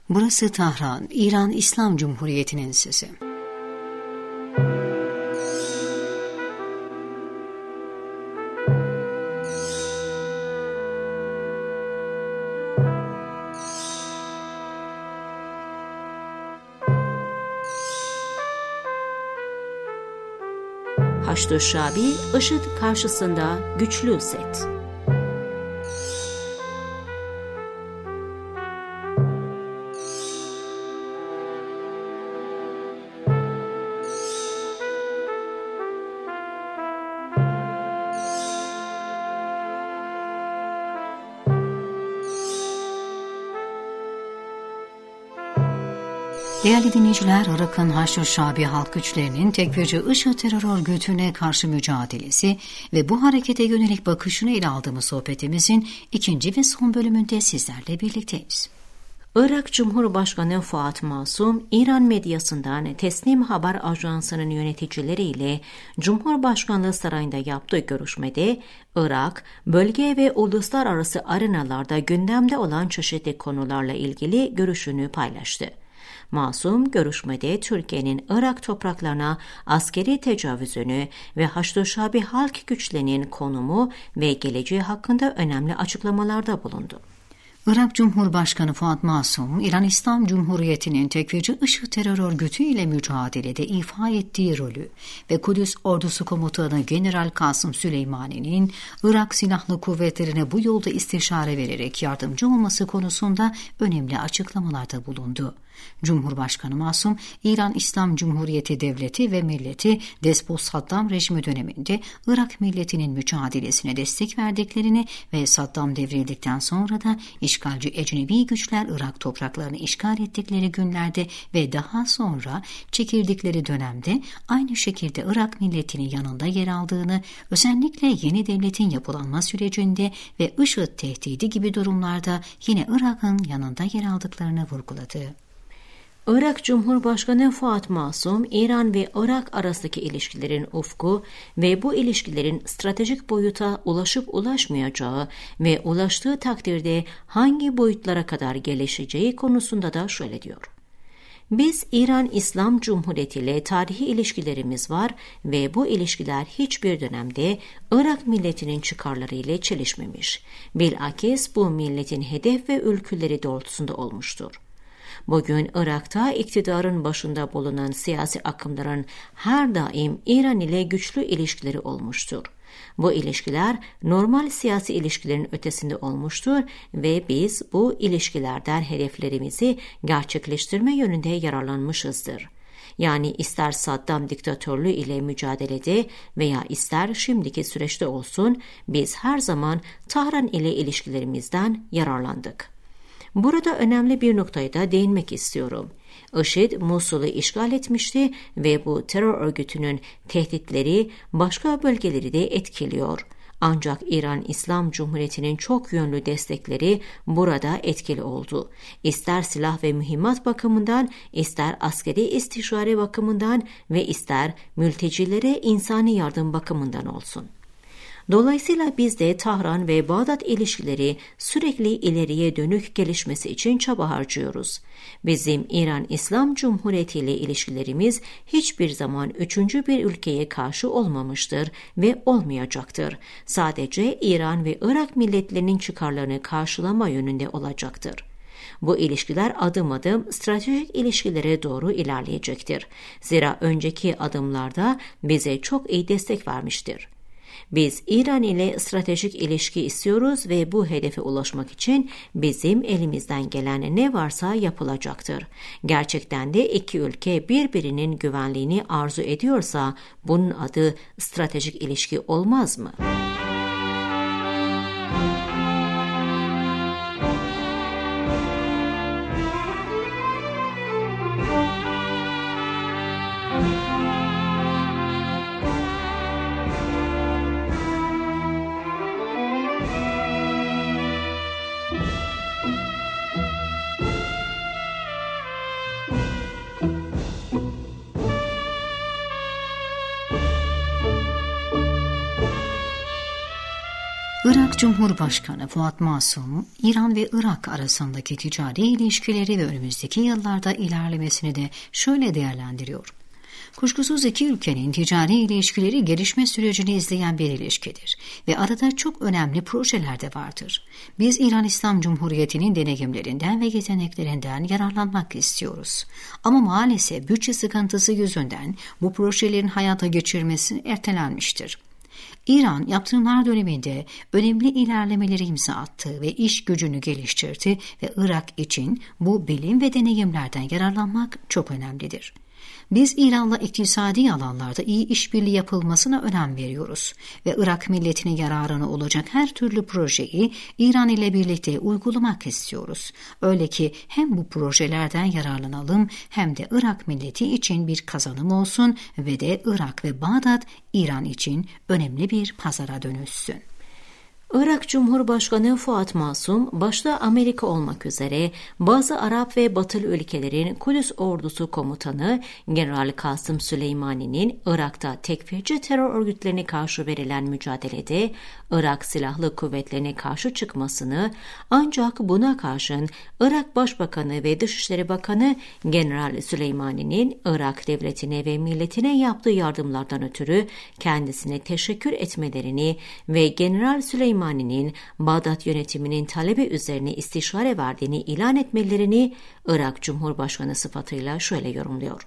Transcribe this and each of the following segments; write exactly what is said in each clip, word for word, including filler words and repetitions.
Burası Tahran, İran İslam Cumhuriyeti'nin sesi. Haçlı Şabi, IŞİD karşısında güçlü set. Değerli dinleyiciler, Irak'ın Haçlı Şabi halk güçlerinin tekfirci IŞİD terör örgütüne karşı mücadelesi ve bu harekete yönelik bakışını ele aldığımız sohbetimizin ikinci ve son bölümünde sizlerle birlikteyiz. Irak Cumhurbaşkanı Fuat Masum, İran medyasından Tesnim Haber Ajansı'nın yöneticileriyle Cumhurbaşkanlığı Sarayı'nda yaptığı görüşmede, Irak, bölge ve uluslararası arenalarda gündemde olan çeşitli konularla ilgili görüşünü paylaştı. Masum, görüşmede Türkiye'nin Irak topraklarına askeri tecavüzünü ve Haçlı Şabi halk güçlerinin konumu ve geleceği hakkında önemli açıklamalarda bulundu. Irak Cumhurbaşkanı Fuat Masum, İran İslam Cumhuriyeti'nin tekfirci IŞİD terör örgütü ile mücadelede ifa ettiği rolü ve Kudüs Ordusu Komutanı General Kasım Süleymani'nin Irak Silahlı Kuvvetleri'ne bu yolda istişare vererek yardımcı olması konusunda önemli açıklamalarda bulundu. Cumhurbaşkanı Masum, İran İslam Cumhuriyeti Devleti ve milleti Despot Saddam rejimi döneminde Irak milletinin mücadelesine destek verdiklerini ve Saddam devrildikten sonra da işgalci ecnebi güçler Irak topraklarını işgal ettikleri günlerde ve daha sonra çekirdikleri dönemde aynı şekilde Irak milletinin yanında yer aldığını, özellikle yeni devletin yapılanma sürecinde ve IŞİD tehdidi gibi durumlarda yine Irak'ın yanında yer aldıklarını vurguladı. Irak Cumhurbaşkanı Fuat Masum, İran ve Irak arasındaki ilişkilerin ufku ve bu ilişkilerin stratejik boyuta ulaşıp ulaşmayacağı ve ulaştığı takdirde hangi boyutlara kadar gelişeceği konusunda da şöyle diyor. Biz İran İslam Cumhuriyeti ile tarihi ilişkilerimiz var ve bu ilişkiler hiçbir dönemde Irak milletinin çıkarları ile çelişmemiş. Bilakis bu milletin hedef ve ülküleri doğrultusunda olmuştur. Bugün Irak'ta iktidarın başında bulunan siyasi akımların her daim İran ile güçlü ilişkileri olmuştur. Bu ilişkiler normal siyasi ilişkilerin ötesinde olmuştur ve biz bu ilişkilerden hedeflerimizi gerçekleştirme yönünde yararlanmışızdır. Yani ister Saddam diktatörlüğü ile mücadelede veya ister şimdiki süreçte olsun biz her zaman Tahran ile ilişkilerimizden yararlandık. Burada önemli bir noktaya da değinmek istiyorum. IŞİD Musul'u işgal etmişti ve bu terör örgütünün tehditleri başka bölgeleri de etkiliyor. Ancak İran İslam Cumhuriyeti'nin çok yönlü destekleri burada etkili oldu. İster silah ve mühimmat bakımından, ister askeri istişare bakımından ve ister mültecilere insani yardım bakımından olsun. Dolayısıyla biz de Tahran ve Bağdat ilişkileri sürekli ileriye dönük gelişmesi için çaba harcıyoruz. Bizim İran İslam Cumhuriyeti ile ilişkilerimiz hiçbir zaman üçüncü bir ülkeye karşı olmamıştır ve olmayacaktır. Sadece İran ve Irak milletlerinin çıkarlarını karşılama yönünde olacaktır. Bu ilişkiler adım adım stratejik ilişkilere doğru ilerleyecektir. Zira önceki adımlarda bize çok iyi destek vermiştir. Biz İran ile stratejik ilişki istiyoruz ve bu hedefe ulaşmak için bizim elimizden gelen ne varsa yapılacaktır. Gerçekten de iki ülke birbirinin güvenliğini arzu ediyorsa bunun adı stratejik ilişki olmaz mı? Irak Cumhurbaşkanı Fuat Masum, İran ve Irak arasındaki ticari ilişkileri ve önümüzdeki yıllarda ilerlemesini de şöyle değerlendiriyor. Kuşkusuz iki ülkenin ticari ilişkileri gelişme sürecini izleyen bir ilişkidir ve arada çok önemli projeler de vardır. Biz İran İslam Cumhuriyeti'nin deneyimlerinden ve yeteneklerinden yararlanmak istiyoruz. Ama maalesef bütçe sıkıntısı yüzünden bu projelerin hayata geçirmesi ertelenmiştir. İran yaptırımlar döneminde önemli ilerlemeleri imza attı ve iş gücünü geliştirdi ve Irak için bu bilim ve deneyimlerden yararlanmak çok önemlidir. Biz İran'la iktisadi alanlarda iyi işbirliği yapılmasına önem veriyoruz ve Irak milletine yararına olacak her türlü projeyi İran ile birlikte uygulamak istiyoruz. Öyle ki hem bu projelerden yararlanalım hem de Irak milleti için bir kazanım olsun ve de Irak ve Bağdat İran için önemli bir pazara dönüşsün. Irak Cumhurbaşkanı Fuat Masum, başta Amerika olmak üzere bazı Arap ve Batılı ülkelerin Kudüs Ordusu Komutanı General Kasım Süleymani'nin Irak'ta tekfirci terör örgütlerine karşı verilen mücadelede Irak Silahlı Kuvvetlerine karşı çıkmasını, ancak buna karşın Irak Başbakanı ve Dışişleri Bakanı General Süleymani'nin Irak devletine ve milletine yaptığı yardımlardan ötürü kendisine teşekkür etmelerini ve General Süleymani'nin Bağdat yönetiminin talebi üzerine istişare verdiğini ilan etmelerini Irak Cumhurbaşkanı sıfatıyla şöyle yorumluyor.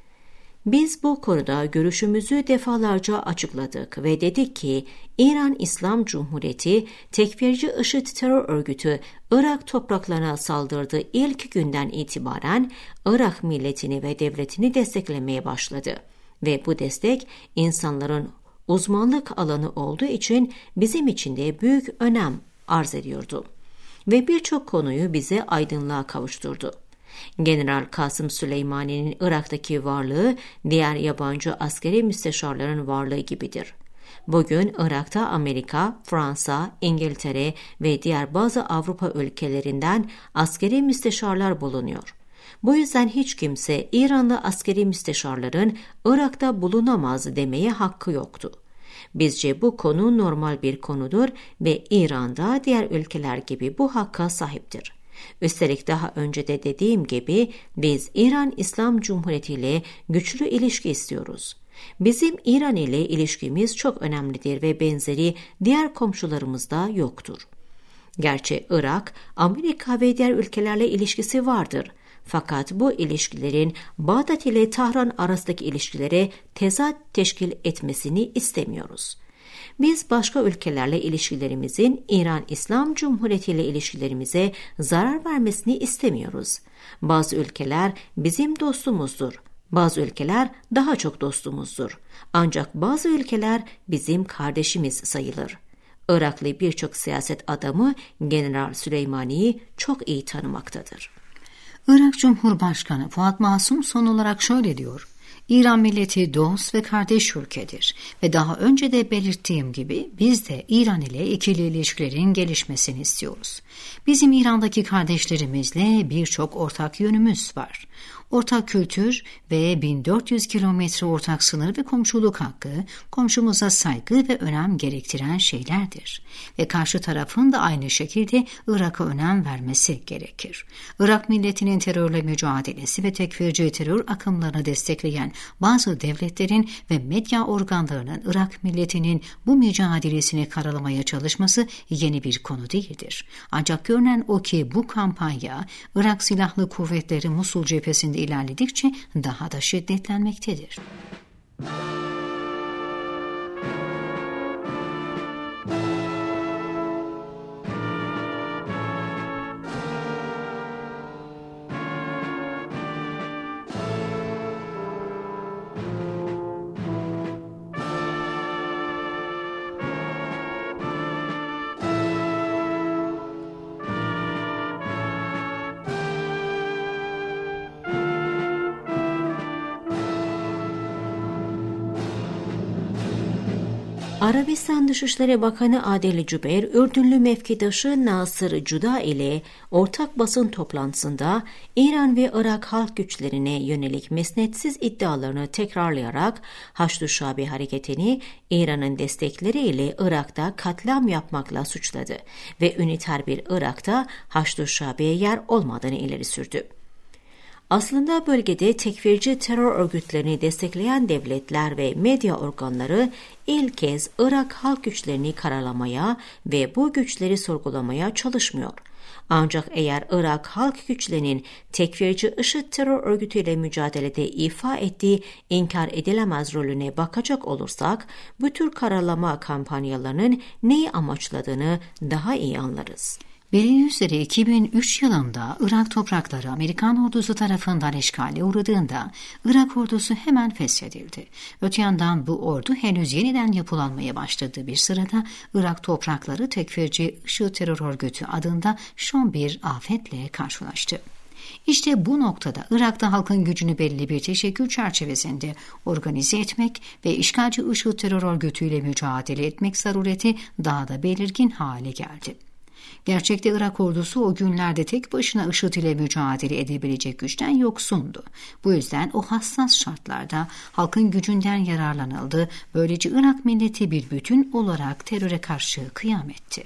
Biz bu konuda görüşümüzü defalarca açıkladık ve dedik ki İran İslam Cumhuriyeti tekfirci IŞİD terör örgütü Irak topraklarına saldırdığı ilk günden itibaren Irak milletini ve devletini desteklemeye başladı ve bu destek insanların uzmanlık alanı olduğu için bizim için de büyük önem arz ediyordu ve birçok konuyu bize aydınlığa kavuşturdu. General Kasım Süleymani'nin Irak'taki varlığı diğer yabancı askeri müsteşarların varlığı gibidir. Bugün Irak'ta Amerika, Fransa, İngiltere ve diğer bazı Avrupa ülkelerinden askeri müsteşarlar bulunuyor. Bu yüzden hiç kimse İranlı askeri müsteşarların Irak'ta bulunamaz demeye hakkı yoktu. Bizce bu konu normal bir konudur ve İran'da diğer ülkeler gibi bu hakka sahiptir. Üstelik daha önce de dediğim gibi biz İran İslam Cumhuriyeti ile güçlü ilişki istiyoruz. Bizim İran ile ilişkimiz çok önemlidir ve benzeri diğer komşularımızda yoktur. Gerçi Irak, Amerika ve diğer ülkelerle ilişkisi vardır. Fakat bu ilişkilerin Bağdat ile Tahran arasındaki ilişkilere tezat teşkil etmesini istemiyoruz. Biz başka ülkelerle ilişkilerimizin İran İslam Cumhuriyeti ile ilişkilerimize zarar vermesini istemiyoruz. Bazı ülkeler bizim dostumuzdur. Bazı ülkeler daha çok dostumuzdur. Ancak bazı ülkeler bizim kardeşimiz sayılır. Iraklı birçok siyaset adamı General Süleymani'yi çok iyi tanımaktadır. Irak Cumhurbaşkanı Fuat Masum son olarak şöyle diyor. İran milleti dost ve kardeş ülkedir ve daha önce de belirttiğim gibi biz de İran ile ikili ilişkilerin gelişmesini istiyoruz. Bizim İran'daki kardeşlerimizle birçok ortak yönümüz var. Ortak kültür ve bin dört yüz kilometre ortak sınır ve komşuluk hakkı komşumuza saygı ve önem gerektiren şeylerdir. Ve karşı tarafın da aynı şekilde Irak'a önem vermesi gerekir. Irak milletinin terörle mücadelesi ve tekfirci terör akımlarını destekleyen bazı devletlerin ve medya organlarının Irak milletinin bu mücadelesini karalamaya çalışması yeni bir konu değildir. Ancak görünen o ki bu kampanya Irak Silahlı Kuvvetleri Musul cephesinde ilerledikçe daha da şiddetlenmektedir. Arabistan Dışişleri Bakanı Adel Cübeyr, Ürdünlü mevkidaşı Nasır Cuda ile ortak basın toplantısında İran ve Irak halk güçlerine yönelik mesnetsiz iddialarını tekrarlayarak Haçlı Şabi hareketini İran'ın destekleriyle Irak'ta katliam yapmakla suçladı ve üniter bir Irak'ta Haçlı Şabi'ye yer olmadığını ileri sürdü. Aslında bölgede tekfirci terör örgütlerini destekleyen devletler ve medya organları ilk kez Irak halk güçlerini karalamaya ve bu güçleri sorgulamaya çalışmıyor. Ancak eğer Irak halk güçlerinin tekfirci IŞİD terör örgütüyle mücadelede ifa ettiği inkar edilemez rolüne bakacak olursak, bu tür karalama kampanyalarının neyi amaçladığını daha iyi anlarız. Bilindiği üzere iki bin üç yılında Irak toprakları Amerikan ordusu tarafından işgale uğradığında Irak ordusu hemen feshedildi. Öte yandan bu ordu henüz yeniden yapılanmaya başladığı bir sırada Irak toprakları tekfirci IŞİD terör örgütü adında şom bir afetle karşılaştı. İşte bu noktada Irak'ta halkın gücünü belli bir teşekkür çerçevesinde organize etmek ve işgalci IŞİD terör örgütüyle mücadele etmek zarureti daha da belirgin hale geldi. Gerçekte Irak ordusu o günlerde tek başına IŞİD ile mücadele edebilecek güçten yoksundu. Bu yüzden o hassas şartlarda halkın gücünden yararlanıldı. Böylece Irak milleti bir bütün olarak teröre karşı kıyam etti.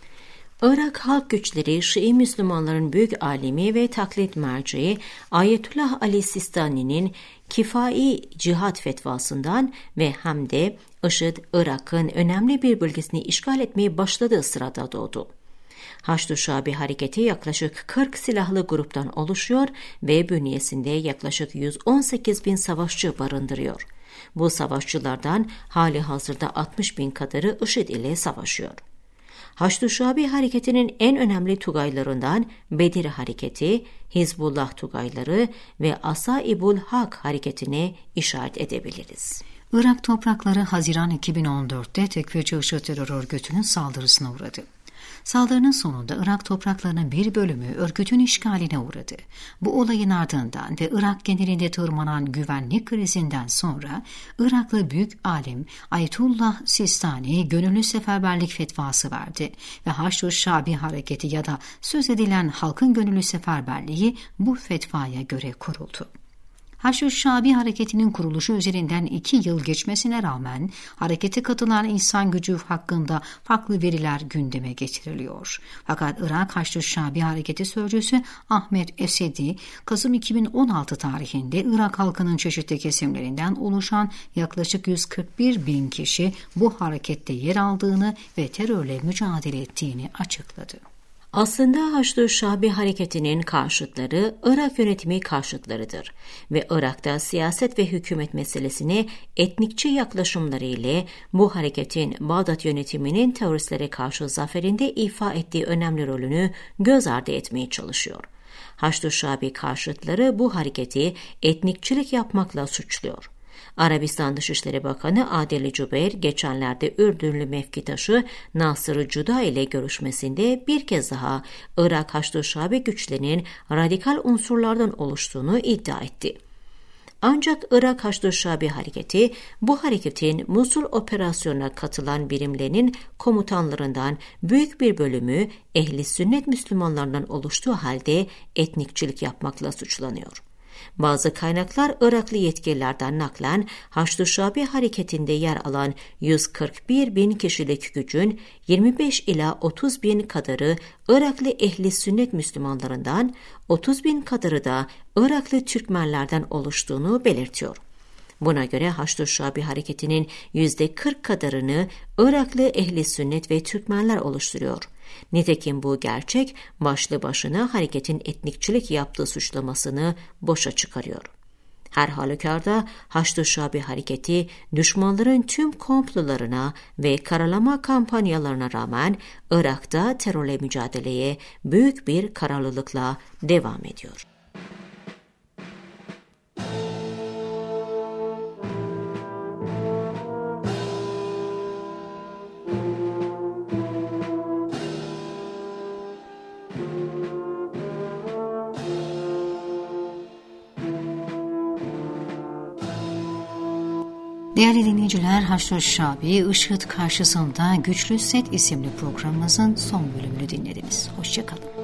Irak halk güçleri Şii Müslümanların büyük alimi ve taklit merceği Ayetullah Ali Sistani'nin kifai cihat fetvasından ve hem de IŞİD Irak'ın önemli bir bölgesini işgal etmeye başladığı sırada doğdu. Haçlı Şabi hareketi yaklaşık kırk silahlı gruptan oluşuyor ve bünyesinde yaklaşık yüz on sekiz bin savaşçı barındırıyor. Bu savaşçılardan hali hazırda altmış bin kadarı IŞİD ile savaşıyor. Haçlı Şabi hareketinin en önemli tugaylarından Bedir hareketi, Hizbullah tugayları ve Asaibul Hak hareketine işaret edebiliriz. Irak toprakları Haziran iki bin on dörtte tekfirci IŞİD terör örgütünün saldırısına uğradı. Saldırının sonunda Irak topraklarının bir bölümü örgütün işgaline uğradı. Bu olayın ardından ve Irak genelinde tırmanan güvenlik krizinden sonra Iraklı büyük alim Ayetullah Sistani gönüllü seferberlik fetvası verdi ve Haçlı Şabi hareketi ya da söz edilen halkın gönüllü seferberliği bu fetvaya göre kuruldu. Haçlı Şabi hareketinin kuruluşu üzerinden iki yıl geçmesine rağmen harekete katılan insan gücü hakkında farklı veriler gündeme getiriliyor. Fakat Irak Haçlı Şabi hareketi sözcüsü Ahmet Esedi, Kasım iki bin on altı tarihinde Irak halkının çeşitli kesimlerinden oluşan yaklaşık yüz kırk bir bin kişi bu harekette yer aldığını ve terörle mücadele ettiğini açıkladı. Aslında Haçlı Şabi hareketinin karşıtları Irak yönetimi karşıtlarıdır ve Irak'ta siyaset ve hükümet meselesine etnikçi yaklaşımları ile bu hareketin Bağdat yönetiminin teröristlere karşı zaferinde ifa ettiği önemli rolünü göz ardı etmeye çalışıyor. Haçlı Şabi karşıtları bu hareketi etnikçilik yapmakla suçluyor. Arabistan Dışişleri Bakanı Adel Cübeyr geçenlerde Ürdünlü mevkidaşı Nasır Cuda ile görüşmesinde bir kez daha Irak Haçlı Şabi güçlerinin radikal unsurlardan oluştuğunu iddia etti. Ancak Irak Haçlı Şabi hareketi bu hareketin Musul operasyonuna katılan birimlerinin komutanlarından büyük bir bölümü ehli sünnet Müslümanlarından oluştuğu halde etnikçilik yapmakla suçlanıyor. Bazı kaynaklar Iraklı yetkililerden naklen Haçlı Şabi hareketinde yer alan yüz kırk bir bin kişilik gücün yirmi beş ila otuz bin kadarı Iraklı ehli sünnet Müslümanlarından, otuz bin kadarı da Iraklı Türkmenlerden oluştuğunu belirtiyor. Buna göre Haçlı Şabi hareketinin yüzde kırk kadarını Iraklı ehli sünnet ve Türkmenler oluşturuyor. Nitekim bu gerçek başlı başına hareketin etnikçilik yaptığı suçlamasını boşa çıkarıyor. Her halükarda Haçlı Şabi hareketi düşmanların tüm komplolarına ve karalama kampanyalarına rağmen Irak'ta terörle mücadeleye büyük bir kararlılıkla devam ediyor. Değerli dinleyiciler, Haçlı Şabi, Işıt Karşısında Güçlü Set isimli programımızın son bölümünü dinlediniz. Hoşçakalın.